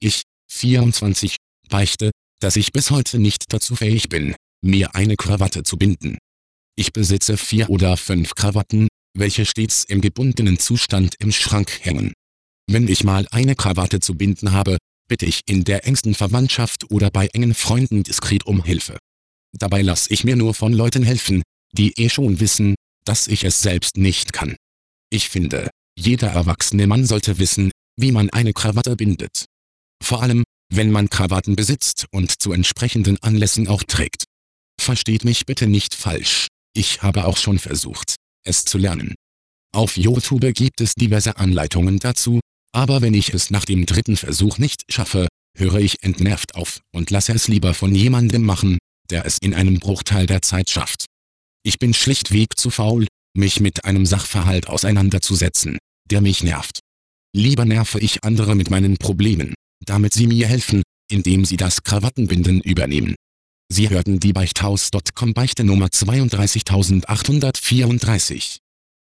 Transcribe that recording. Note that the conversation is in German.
Ich, 24, beichte, dass ich bis heute nicht dazu fähig bin, mir eine Krawatte zu binden. Ich besitze 4 oder 5 Krawatten, welche stets im gebundenen Zustand im Schrank hängen. Wenn ich mal eine Krawatte zu binden habe, bitte ich in der engsten Verwandtschaft oder bei engen Freunden diskret um Hilfe. Dabei lasse ich mir nur von Leuten helfen, die schon wissen, dass ich es selbst nicht kann. Ich finde, jeder erwachsene Mann sollte wissen, wie man eine Krawatte bindet. Vor allem, wenn man Krawatten besitzt und zu entsprechenden Anlässen auch trägt. Versteht mich bitte nicht falsch, ich habe auch schon versucht, es zu lernen. Auf YouTube gibt es diverse Anleitungen dazu, aber wenn ich es nach dem 3. Versuch nicht schaffe, höre ich entnervt auf und lasse es lieber von jemandem machen, der es in einem Bruchteil der Zeit schafft. Ich bin schlichtweg zu faul, mich mit einem Sachverhalt auseinanderzusetzen, der mich nervt. Lieber nerve ich andere mit meinen Problemen, damit sie mir helfen, indem sie das Krawattenbinden übernehmen. Sie hörten die Beichthaus.com Beichte Nummer 32834.